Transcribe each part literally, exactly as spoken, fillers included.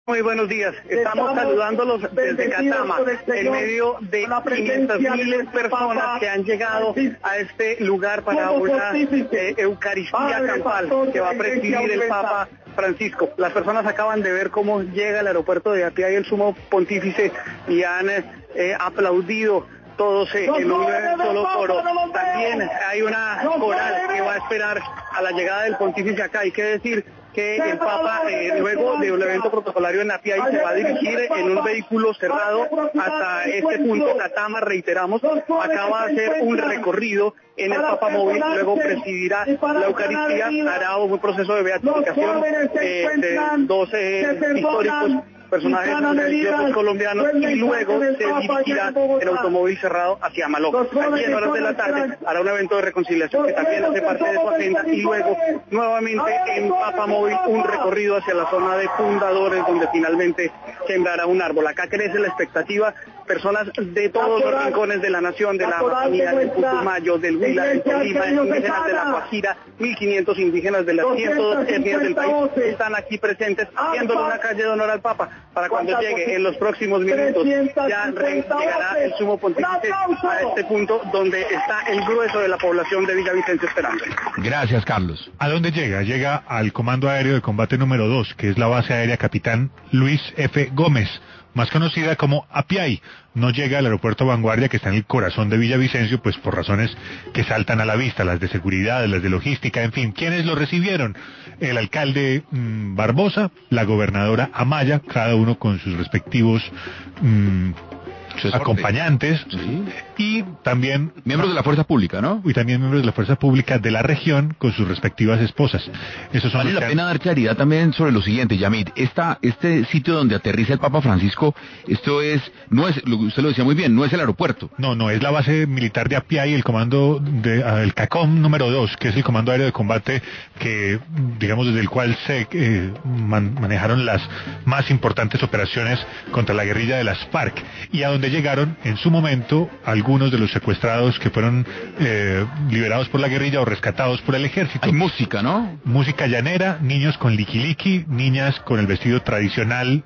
Muy buenos días, estamos, estamos saludándolos desde Catama, en medio de quinientas mil personas que han llegado a este lugar para una eh, Eucaristía campal que va a presidir el Papa Francisco. Las personas acaban de ver cómo llega al aeropuerto de Apia y el sumo pontífice y han eh, aplaudido todos eh, en un solo coro. También hay una coral que va a esperar a la llegada del pontífice acá. Hay que decir que el Papa, eh, luego del evento protocolario en Apia, se va a dirigir en un vehículo cerrado hasta este punto, Catama, reiteramos, acá va a hacer un recorrido en el Papa Móvil, luego presidirá la Eucaristía, hará un proceso de beatificación eh, de doce históricos personajes religiosos colombianos y luego se dirigirá en automóvil cerrado hacia Maló. Allí en horas de la tarde hará un evento de reconciliación que también hace parte de su agenda y luego nuevamente en Papa Móvil un recorrido hacia la zona de Fundadores donde finalmente sembrará un árbol. Acá crece la expectativa, personas de todos los rincones de la nación, de la Amazonía, del Putumayo, del Huila, del Tolima, indígenas de la Guajira, mil quinientos indígenas de las ciento dos etnias del país están aquí presentes haciéndole una calle de honor al Papa. Para cuando llegue en los próximos minutos ya llegará el sumo pontífice a este punto donde está el grueso de la población de Villavicencio esperando. Gracias, Carlos. ¿A dónde llega? Llega al Comando Aéreo de Combate número dos, que es la base aérea Capitán Luis F. Gómez, más conocida como Apiay. No llega al aeropuerto Vanguardia, que está en el corazón de Villavicencio, pues por razones que saltan a la vista, las de seguridad, las de logística, en fin. ¿Quiénes lo recibieron? El alcalde mmm, Barbosa, la gobernadora Amaya, cada uno con sus respectivos mmm, acompañantes, sí. Y también miembros de la fuerza pública, ¿no? Y también miembros de la fuerza pública de la región con sus respectivas esposas. Esos son vale los la que pena han... dar claridad también sobre lo siguiente, Yamit. Esta, este sitio donde aterriza el Papa Francisco, esto es, no es, usted lo decía muy bien, no es el aeropuerto. No, no, es la base militar de Apia y el comando de, uh, el CACOM número dos, que es el comando aéreo de combate que, digamos, desde el cual se eh, man, manejaron las más importantes operaciones contra la guerrilla de las FARC, y a donde llegaron en su momento algunos de los secuestrados que fueron eh, liberados por la guerrilla o rescatados por el ejército. Hay música, ¿no? Música llanera, niños con liquiliqui, niñas con el vestido tradicional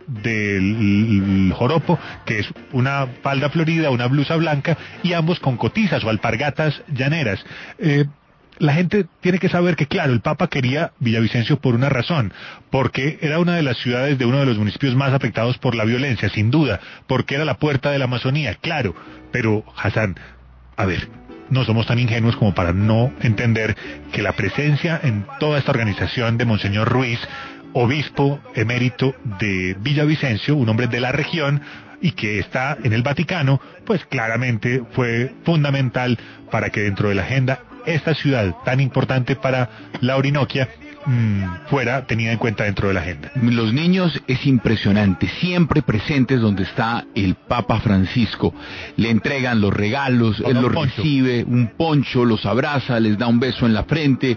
del joropo, que es una falda florida, una blusa blanca, y ambos con cotizas o alpargatas llaneras. Eh, La gente tiene que saber que, claro, el Papa quería Villavicencio por una razón, porque era una de las ciudades de uno de los municipios más afectados por la violencia, sin duda, porque era la puerta de la Amazonía, claro, pero, Hassan, a ver, no somos tan ingenuos como para no entender que la presencia en toda esta organización de Monseñor Ruiz, obispo emérito de Villavicencio, un hombre de la región, y que está en el Vaticano, pues claramente fue fundamental para que dentro de la agenda esta ciudad tan importante para la Orinoquia mmm, fuera tenida en cuenta dentro de la agenda. Los niños es impresionante, siempre presentes donde está el Papa Francisco. Le entregan los regalos, él los recibe, un poncho, los abraza, les da un beso en la frente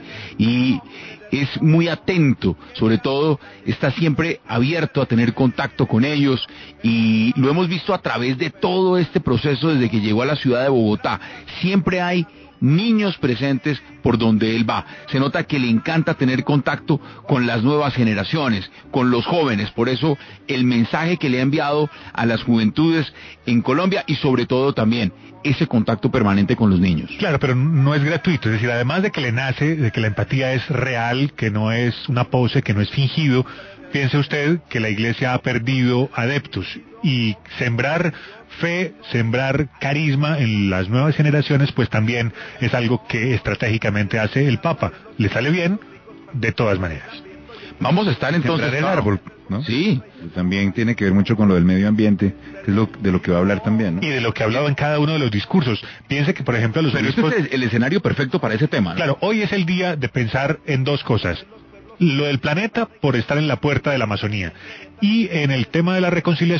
y es muy atento, sobre todo está siempre abierto a tener contacto con ellos y lo hemos visto a través de todo este proceso desde que llegó a la ciudad de Bogotá. Siempre hay niños presentes por donde él va. Se nota que le encanta tener contacto con las nuevas generaciones, con los jóvenes. Por eso el mensaje que le ha enviado a las juventudes en Colombia y sobre todo también ese contacto permanente con los niños. Claro, pero no es gratuito. Es decir, además de que le nace, de que la empatía es real, que no es una pose, que no es fingido, piense usted que la Iglesia ha perdido adeptos y sembrar fe, sembrar carisma en las nuevas generaciones, pues también es algo que estratégicamente hace el Papa. Le sale bien de todas maneras. Vamos a estar entonces... Sembrar el árbol, ¿no? Sí. También tiene que ver mucho con lo del medio ambiente, que es lo, de lo que va a hablar también, ¿no? Y de lo que ha hablado en cada uno de los discursos. Piense que, por ejemplo, los Pero obispos... este es el escenario perfecto para ese tema, ¿no? Claro, hoy es el día de pensar en dos cosas. Lo del planeta por estar en la puerta de la Amazonía. Y en el tema de la reconciliación,